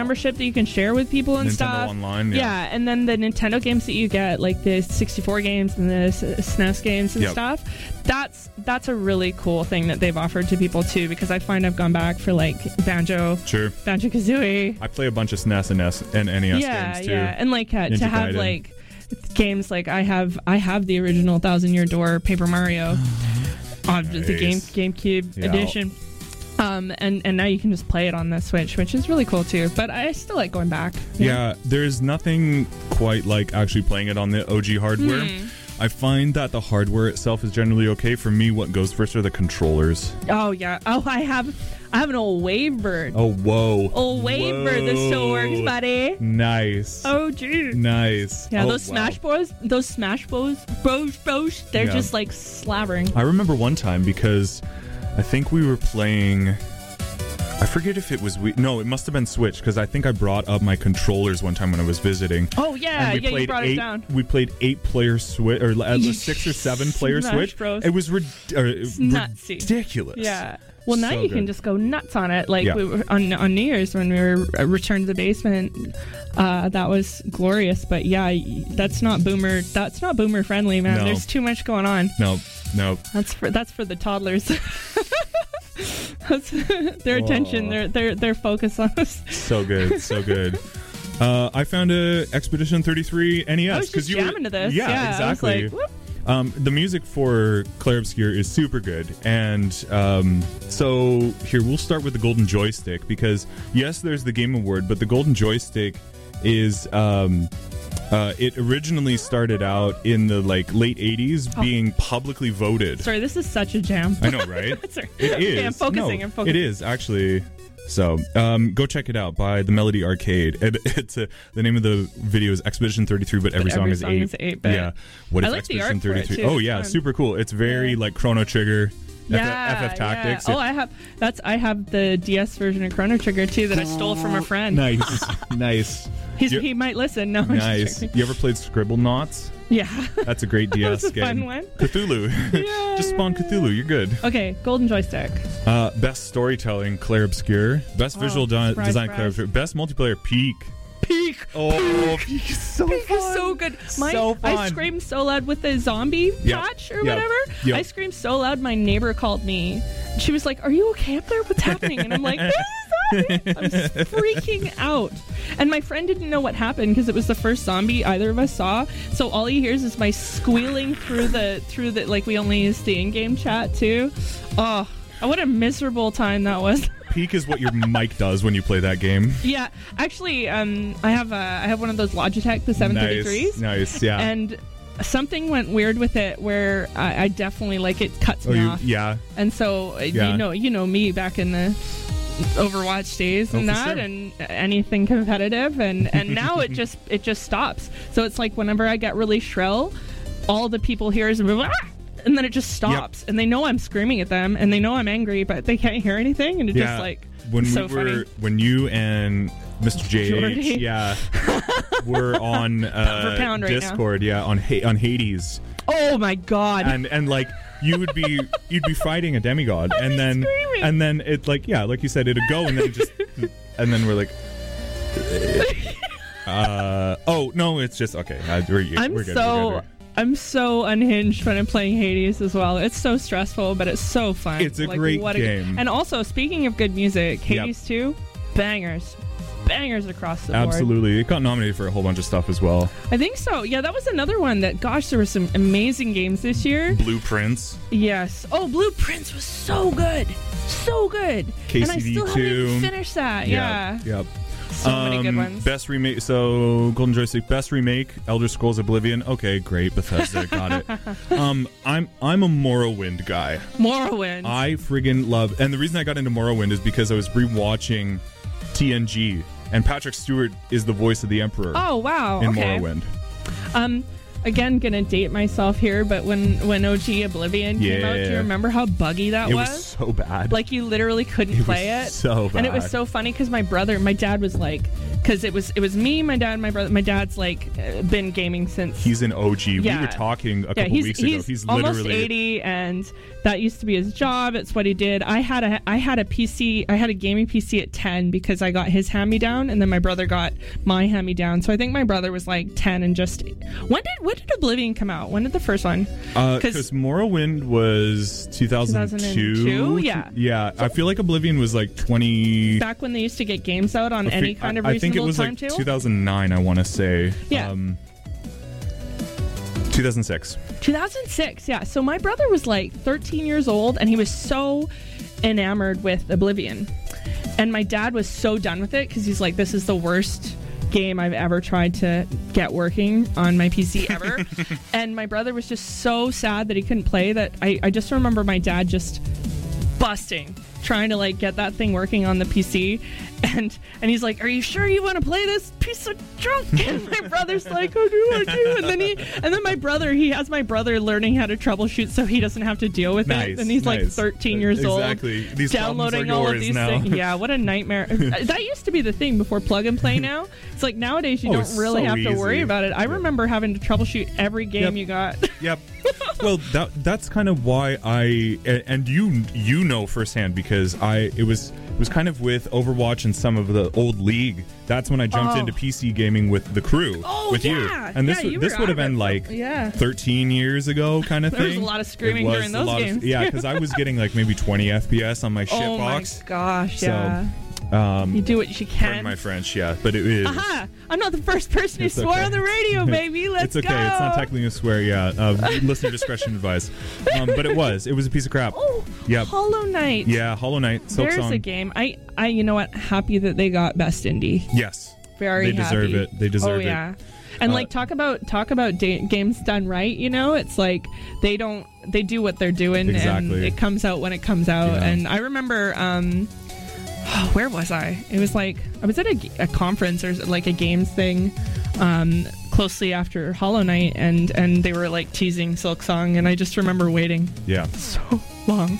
membership that you can share with people and Nintendo stuff. Online, yeah. And then the Nintendo games that you get, like the 64 games and the SNES games and stuff. That's a really cool thing that they've offered to people too, because I find I've gone back for like Banjo-Kazooie. I play a bunch of SNES and NES games too. Yeah, and like to Ninja have Gaiden. like games like I have the original Thousand Year Door Paper Mario, the GameCube edition. And now you can just play it on the Switch, which is really cool too. But I still like going back. Yeah, there's nothing quite like actually playing it on the OG hardware. I find that the hardware itself is generally okay. For me, what goes first are the controllers. Oh yeah. Oh, I have an old Wavebird. Oh whoa. Old Wavebird that still works, buddy. Nice. Oh geez. Nice. Yeah, those Smash Bros. They're just like slavering. I remember one time because I think we were playing. I forget if it was No, it must have been Switch, because I think I brought up my controllers one time when I was visiting. Oh yeah, you brought it down. We played 8-player Switch, or at least 6 or 7-player Switch. Bros. It was ridiculous. Yeah. Well, now So you can just go nuts on it. Like we were on New Year's when we were returned to the basement. That was glorious. But yeah, that's not boomer friendly, man. No. There's too much going on. No. That's for the toddlers. That's their attention. Their focus on us. So good. I found a Expedition 33 NES. I was just jamming to this. Yeah, exactly. I was like, the music for Clair Obscur is super good, and so here we'll start with the Golden Joystick, because yes, there's the Game Award, but the Golden Joystick is it originally started out in the late 80s being publicly voted. Sorry, this is such a jam. I know, right? Sorry. It is. Okay, I'm focusing. It is actually. So, go check it out by the Melody Arcade. It's the name of the video is Expedition 33, but every song is 8. Yeah. What is I like the Expedition art for it, 33? too. Oh yeah, super cool. It's very like Chrono Trigger. FF Tactics. Yeah. Oh, I have the DS version of Chrono Trigger too that I stole from a friend. Nice. He might listen. No, nice. You ever played Scribble Knots? Yeah. That's a great DS That's a game. fun one. Cthulhu. Yeah. Just spawn Cthulhu. You're good. Okay, Golden Joystick. Best storytelling, Clair Obscur. Best visual design, Clair Obscur. Best multiplayer, Peak. Oh, Peak is so fun. Peak is so good. So fun. I screamed so loud with the zombie patch or whatever. Yep. I screamed so loud my neighbor called me. She was like, "Are you okay up there? What's happening?" And I'm like, "There's a zombie." I'm freaking out. And my friend didn't know what happened because it was the first zombie either of us saw. So all he hears is my squealing through the like we only use the in-game chat too. Oh, what a miserable time that was. Peak is what your mic does when you play that game. Yeah, actually, I have one of those Logitech, the 733s. Nice, yeah. And something went weird with it where I definitely it cuts me off. Yeah. And so you know me back in the Overwatch days and that, sure. and anything competitive, and now it just stops. So it's like whenever I get really shrill, all the people hear is and then it just stops, and they know I'm screaming at them, and they know I'm angry, but they can't hear anything, and it just funny. When you and Mr. JH, we're on pound right Discord, on Hades. Oh my god! And like you'd be fighting a demigod, and then screaming. And then it like you said, it'd go, and then it just and then we're like. Oh no! It's just okay. We're good. I'm so unhinged when I'm playing Hades as well. It's so stressful, but it's so fun. It's a great game. And also, speaking of good music, Hades 2, bangers across the board. Absolutely. It got nominated for a whole bunch of stuff as well. I think so. Yeah, that was another one that, gosh, there were some amazing games this year. Blueprints. Yes. Oh, Blueprints was so good. So good. KCD2. And I still haven't even finished that. Yeah. Yep. So many good ones. Best remake. So Golden Joystick. Best remake. Elder Scrolls Oblivion. Okay, great. Bethesda got it. I'm a Morrowind guy. Morrowind. I friggin' love. And the reason I got into Morrowind is because I was rewatching TNG, and Patrick Stewart is the voice of the Emperor. Oh wow. In Morrowind. Again, gonna date myself here, but when OG Oblivion came out, do you remember how buggy that was? It was so bad. Like, you literally couldn't play it. So bad. And it was so funny because my dad was like, because it was me, my dad, my brother. My dad's like been gaming since He's an OG. Yeah. We were talking a couple weeks ago. He's almost literally 80, and that used to be his job. It's what he did. I had a PC. I had a gaming PC at 10 because I got his hand-me-down, and then my brother got my hand-me-down. So I think my brother was like 10 and just. When did Oblivion come out? When did the first one? Because Morrowind was 2002. Yeah. Yeah. I feel like Oblivion was like 20. Back when they used to get games out on any kind of I think it reasonable was like timetable. 2009. I want to say. Yeah. 2006. 2006, yeah. So my brother was like 13 years old, and he was so enamored with Oblivion. And my dad was so done with it because he's like, this is the worst game I've ever tried to get working on my PC ever. And my brother was just so sad that he couldn't play that I just remember my dad just busting trying to like get that thing working on the PC, and he's like, are you sure you want to play this piece of junk? And my brother's like, I do. And then my brother, he has my brother learning how to troubleshoot so he doesn't have to deal with it, and he's like 13 years old, exactly. These downloading all of these things. Yeah, what a nightmare. That used to be the thing before plug and play. Now it's like nowadays you don't really have to worry about it. I remember having to troubleshoot every game you got. Yep. Well, that's kind of why and you know firsthand, because it was kind of with Overwatch and some of the old League. That's when I jumped into PC gaming with the crew, with you. And this would have been like 13 years ago kind of thing. There was a lot of screaming during those games. Yeah, because I was getting like maybe 20 FPS on my shitbox. Oh my gosh, yeah. So, you do what you can. Pardon my French, yeah, but it is. Aha! I'm not the first person who swore on the radio, baby. Let's go. It's okay. It's not technically a swear. Yeah, listener discretion advised. But it was a piece of crap. Oh, yep. Hollow Knight. Yeah, Hollow Knight. There's a game. I you know what? Happy that they got Best Indie. Yes. Very happy. They deserve it. They deserve it. Oh yeah. And like talk about games done right. You know, it's like they do what they're doing, exactly. and it comes out when it comes out. Yeah. And I remember. Where was I? It was like I was at a conference or like a games thing closely after Hollow Knight, and they were like teasing Silksong, and I just remember waiting so long.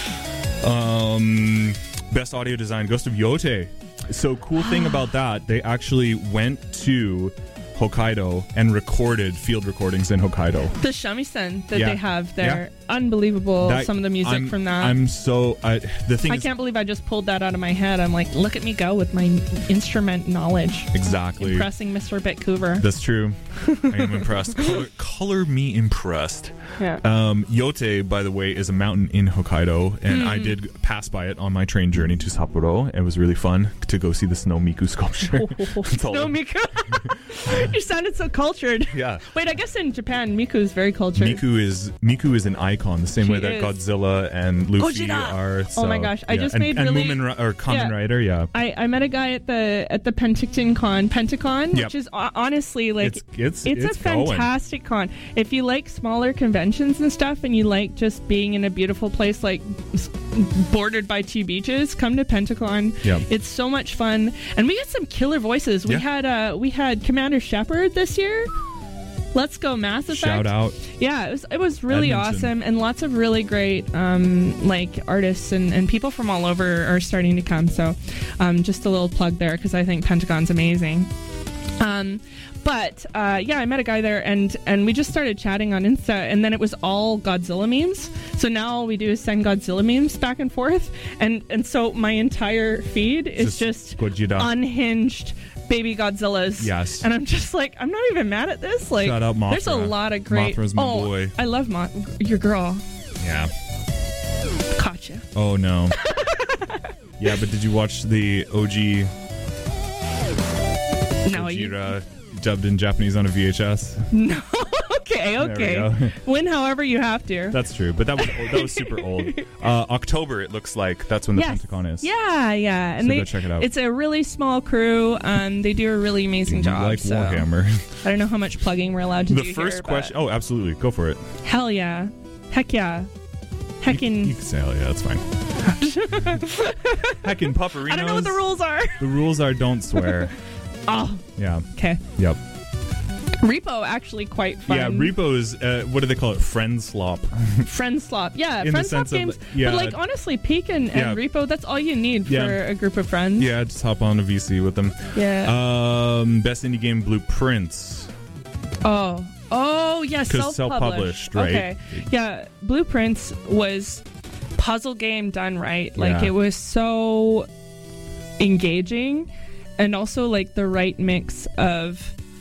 Best audio design, Ghost of Yote. So cool thing about that, they actually went to Hokkaido and recorded field recordings in Hokkaido. The shamisen that they have there, unbelievable. Some of the music from that. The thing I can't believe I just pulled that out of my head. I'm like, look at me go with my instrument knowledge. Exactly. Impressing Mr. Bitcouver. That's true. I am impressed. Color me impressed. Yeah. Yote, by the way, is a mountain in Hokkaido, and I did pass by it on my train journey to Sapporo. It was really fun to go see the Snow Miku sculpture. Snow Miku. You sounded so cultured. Yeah. Wait, I guess in Japan, Miku is very cultured. Miku is an icon, the same way that Godzilla and Luffy are. So, oh my gosh, I just made really... Kamen Rider, yeah. I met a guy at the Penticon, which is honestly like... It's a fantastic con. If you like smaller conventions and stuff, and you like just being in a beautiful place like bordered by 2 beaches, come to Penticon. Yep. It's so much fun, and we had some killer voices. We had Commander Shepard this year. Let's go Mass Effect. Shout out. Yeah, it was really Edmonton. awesome, and lots of really great like artists and people from all over are starting to come. So just a little plug there, because I think Pentagon's amazing. But I met a guy there, and we just started chatting on Insta, and then it was all Godzilla memes. So now all we do is send Godzilla memes back and forth, and so my entire feed is just unhinged baby Godzillas. Yes. And I'm just like, I'm not even mad at this. Like, shout out Mothra. There's a lot of great... Mothra's my boy. I love your girl. Yeah. Gotcha. Oh, no. Yeah, but did you watch the OG... No, Gojira dubbed in Japanese on a VHS? No. Okay. Win however you have to. That's true, but that was super old. October, it looks like. That's when the Pentacon is. Yeah. And so go check it out. It's a really small crew. They do a really amazing job. Like Warhammer. I don't know how much plugging we're allowed to do The first here, question... Oh, absolutely. Go for it. Hell yeah. Heck yeah. Heckin'... You can say hell yeah, that's fine. Heckin' pupperinos. I don't know what the rules are. The rules are don't swear. Oh. Yeah. Okay. Yep. Repo actually quite fun. Yeah, Repo is what do they call it? Friend slop. Friend slop. Yeah, In the friend slop sense of, games. yeah. But like honestly, Peak and Yeah. Repo, that's all you need Yeah. for a group of friends. Yeah, just hop on a VC with them. Yeah. Best indie game Blueprints. Oh, yeah, 'Cause self-published, right? Okay. Yeah, Blueprints was puzzle game done right. Like Yeah. it was so engaging, and also like the right mix of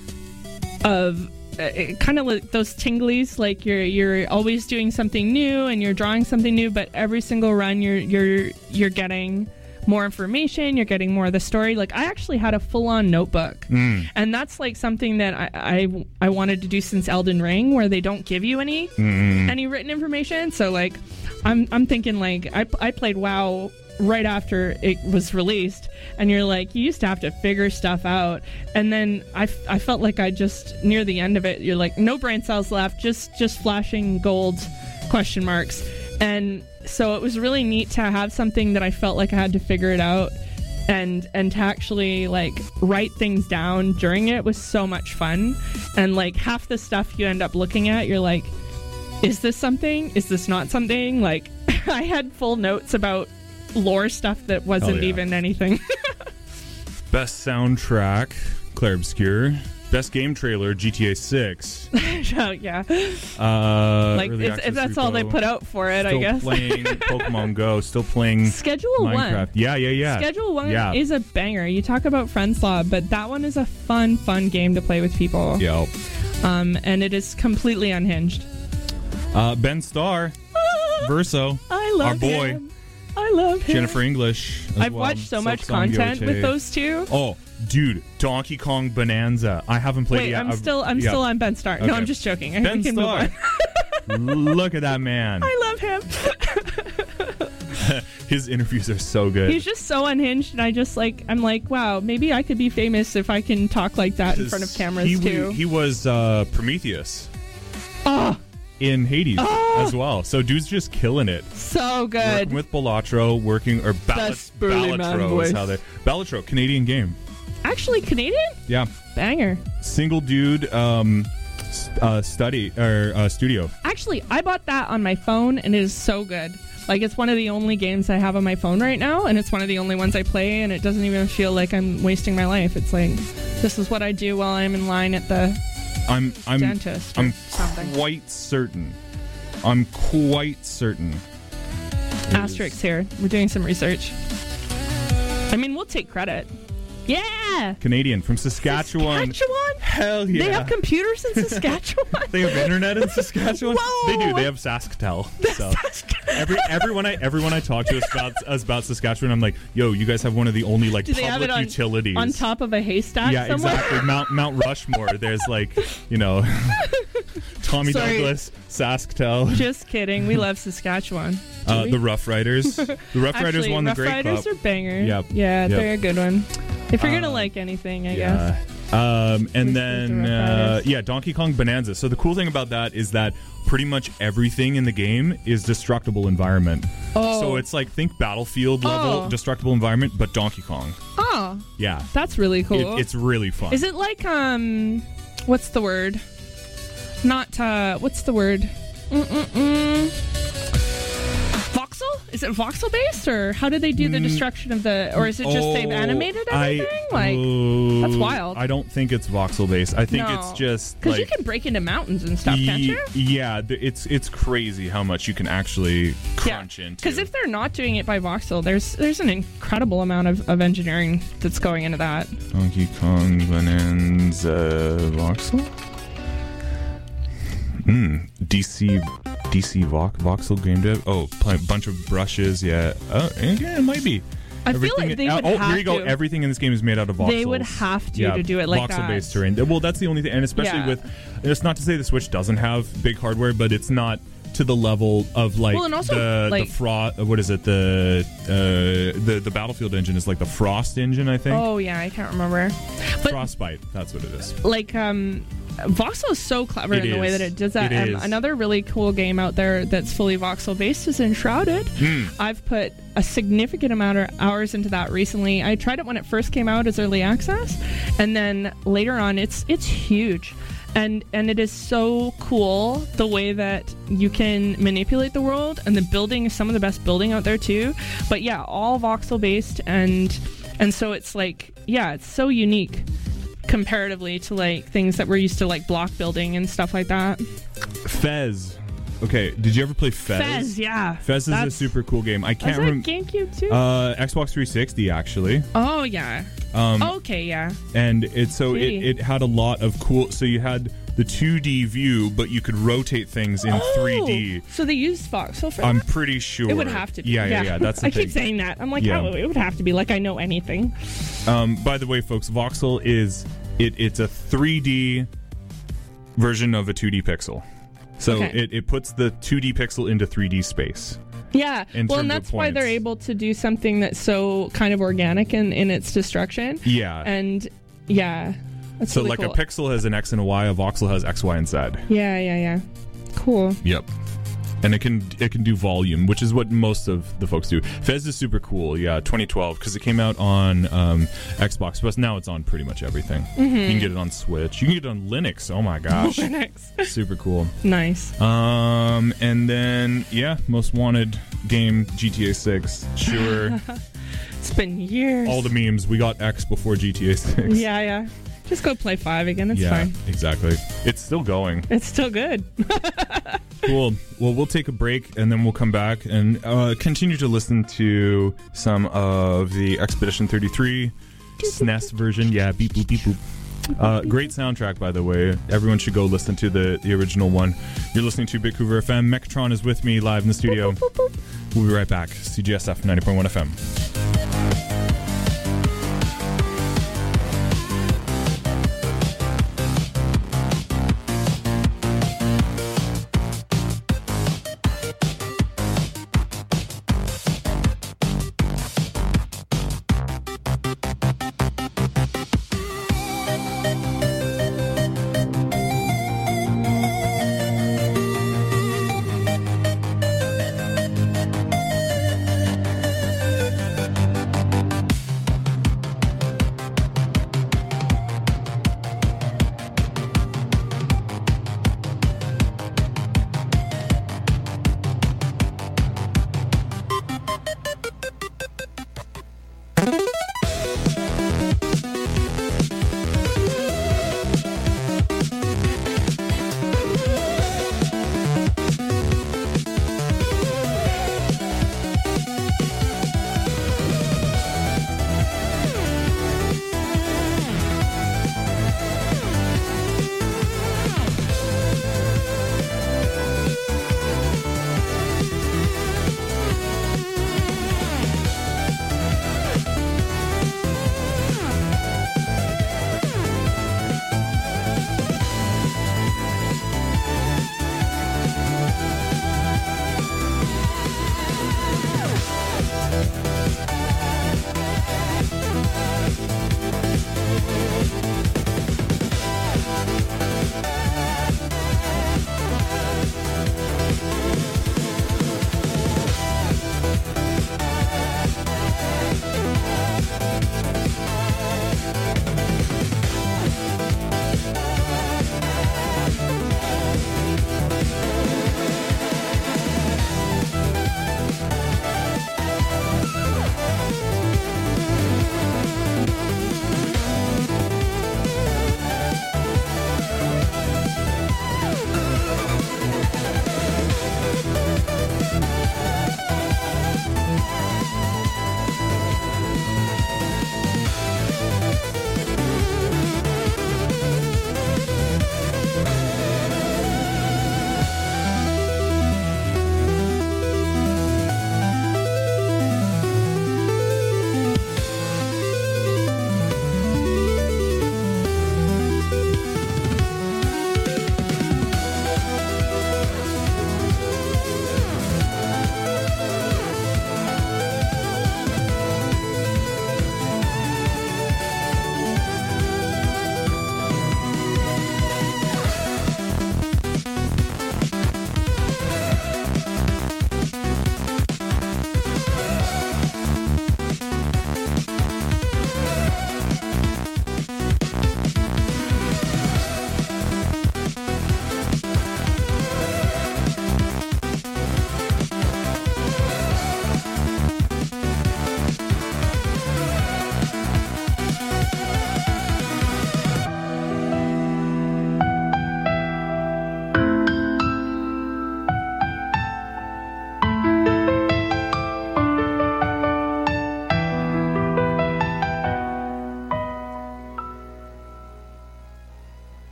kind of like those tinglies, like you're always doing something new and you're drawing something new, but every single run you're getting more information, you're getting more of the story. Like I actually had a full-on notebook, and that's like something that I wanted to do since Elden Ring, where they don't give you any written information. So like I'm thinking like I played WoW right after it was released, and you're like, you used to have to figure stuff out, and then I felt like I just near the end of it, you're like, no brain cells left, just flashing gold question marks. And so it was really neat to have something that I felt like I had to figure it out, and to actually like write things down during it was so much fun. And like half the stuff you end up looking at, you're like, is this something? Is this not something? Like I had full notes about lore stuff that wasn't even anything. Best soundtrack Claire Obscure. Best game trailer GTA 6. Yeah. Like if that's all they put out for it, still I guess. Playing Pokemon Go. Still playing Schedule Minecraft. 1. Yeah. Schedule 1 is a banger. You talk about friend slot, but that one is a fun game to play with people. Yeah. And it is completely unhinged. Ben Starr. Verso. I love our boy. him. I love him. Jennifer English. I've watched so much content with those two. Oh, dude, Donkey Kong Bonanza. I haven't played it yet. I'm still on Ben Starr. Okay. No, I'm just joking. Ben We can move Starr. on. Look at that man. I love him. His interviews are so good. He's just so unhinged, and I'm like, wow, maybe I could be famous if I can talk like that in front of cameras too. He was Prometheus. Oh, in Hades as well. So dude's just killing it. So good. Working with Balatro, Balatro is how they... Balatro, Canadian game. Actually, Canadian? Yeah. Banger. Single dude studio. Actually, I bought that on my phone, and it is so good. Like, it's one of the only games I have on my phone right now, and it's one of the only ones I play, and it doesn't even feel like I'm wasting my life. It's like, this is what I do while I'm in line at the dentist. I'm something. quite certain. Asterix here. We're doing some research. I mean, we'll take credit. Yeah! Canadian from Saskatchewan. Hell yeah. They have computers in Saskatchewan? They have internet in Saskatchewan? Whoa! They do. They have SaskTel. So everyone I talk to about Saskatchewan, I'm like, yo, you guys have one of the only like public utilities. On top of a haystack somewhere? Exactly. Mount Rushmore. There's like, Tommy Douglas, SaskTel. Just kidding. We love Saskatchewan. The Rough Riders. The Rough Riders won the Grey Cup. Rough Riders are bangers. Yep. Yeah, they're a good one. If you're gonna like anything, I guess. And then Donkey Kong Bonanza. So the cool thing about that is that pretty much everything in the game is destructible environment. Oh. So it's like, think Battlefield level destructible environment, but Donkey Kong. Oh. Yeah. That's really cool. It's really fun. Is it like what's the word? Not what's the word? Voxel? Is it voxel based, or how do they do the destruction of the? Or is it just they've animated everything? That's wild. I don't think it's voxel based. I think it's just because you can break into mountains and stuff, can't you? Yeah, it's crazy how much you can actually crunch into. Because if they're not doing it by voxel, there's an incredible amount of engineering that's going into that. Donkey Kong Bonanza voxel. DC voxel game dev. Oh, a bunch of brushes. Yeah. Oh, yeah, it might be. I feel like they would have here you go. to. Everything in this game is made out of voxels. They would have to do it like that. Voxel-based terrain. Well, that's the only thing. And especially with... It's not to say the Switch doesn't have big hardware, but it's not to the level of like and also, what is it? The Battlefield engine is like the Frost engine, I think. Oh, yeah. I can't remember. But Frostbite. That's what it is. Like, voxel is so clever in the way that it does that. Another really cool game out there that's fully voxel based is Enshrouded. I've put a significant amount of hours into that recently. I tried it when it first came out as early access, and then later on it's huge. and it is so cool the way that you can manipulate the world, and the building is some of the best building out there too. But yeah, all voxel based, and so it's like, yeah, it's so unique comparatively to like things that we're used to, like block building and stuff like that. Fez. Okay, did you ever play Fez? Fez, yeah. Fez is a super cool game. I can't remember. GameCube too? Xbox 360 actually. Oh yeah. Okay, yeah. And it had a lot of cool. So you had the 2D view, but you could rotate things in 3D. So they used voxel for that? I'm pretty sure. It would have to be. Yeah. That's the I keep saying that. I'm like, oh, it would have to be. Like I know anything. By the way, folks, voxel is it's a 3D version of a 2D pixel. So it puts the 2D pixel into 3D space. Yeah, well, and that's why they're able to do something that's so kind of organic in its destruction. Yeah. And, yeah, that's so really like cool. A pixel has an X and a Y, a voxel has X, Y, and Z. Yeah. Cool. Yep. And it can do volume, which is what most of the folks do. Fez is super cool, 2012, because it came out on Xbox, but now it's on pretty much everything. Mm-hmm. You can get it on Switch. You can get it on Linux. Oh my gosh. Linux. Super cool. Nice. And then, Most Wanted game, GTA 6. Sure. It's been years. All the memes. We got X before GTA 6. Yeah. Just go play 5 again. It's fine. Yeah, exactly. It's still going. It's still good. Cool. Well, we'll take a break and then we'll come back and continue to listen to some of the Expedition 33 SNES version. Yeah, beep boop beep boop. Great soundtrack, by the way. Everyone should go listen to the original one. You're listening to Bitcouver FM. Mechatron is with me live in the studio. We'll be right back. CGSF 90.1 FM.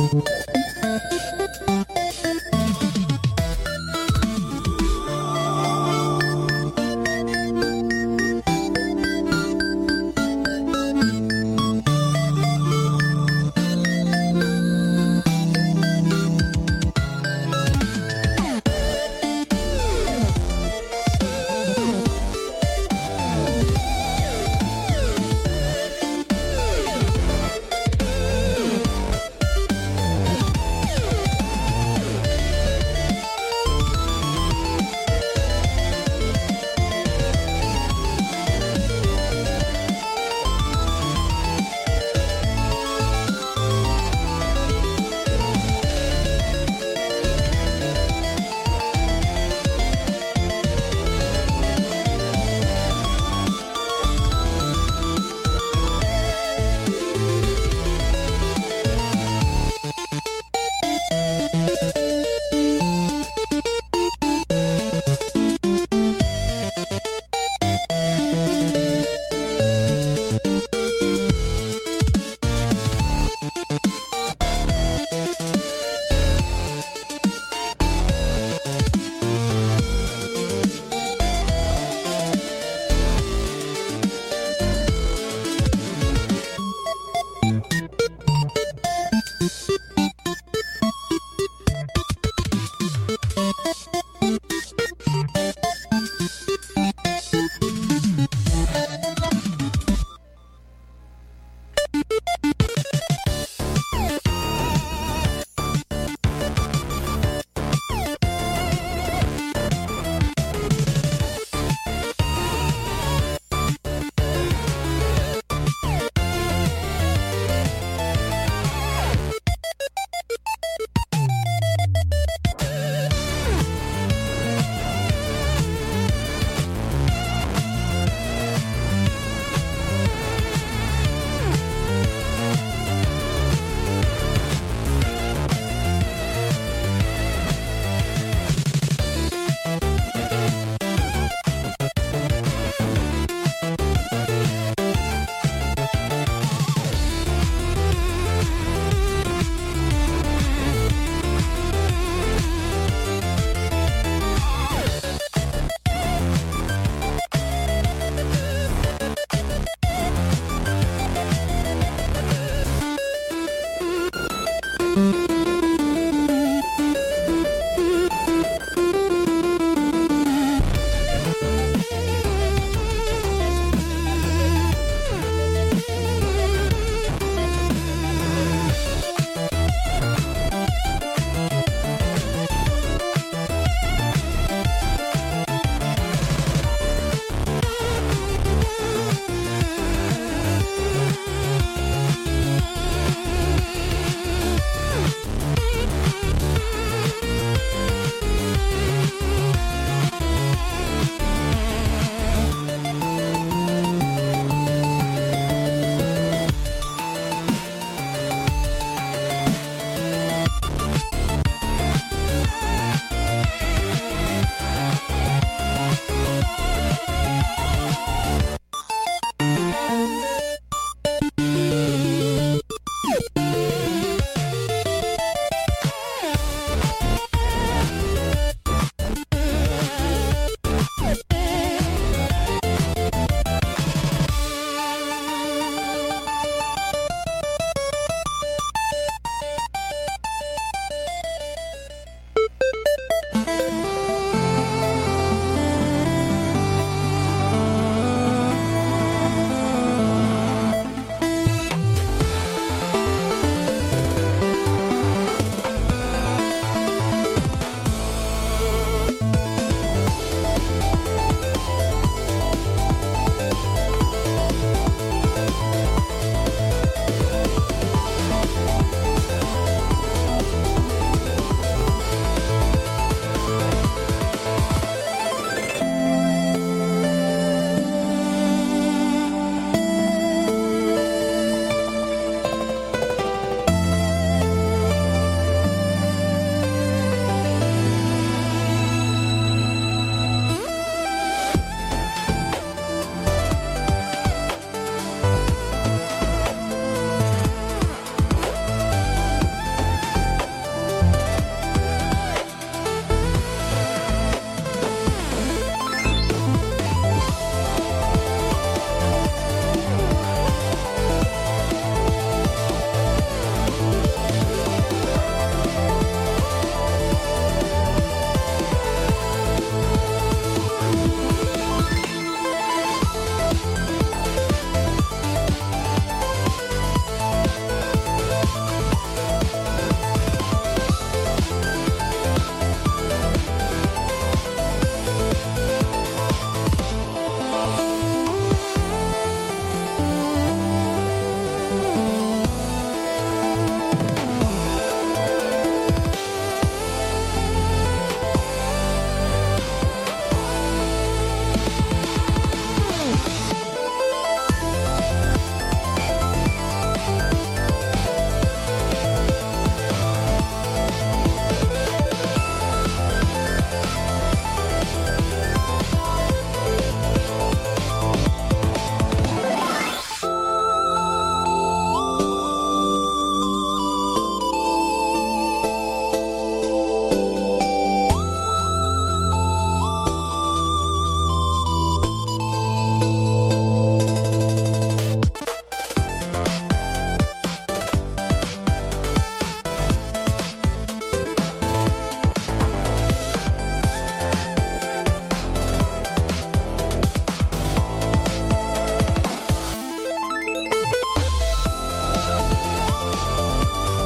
you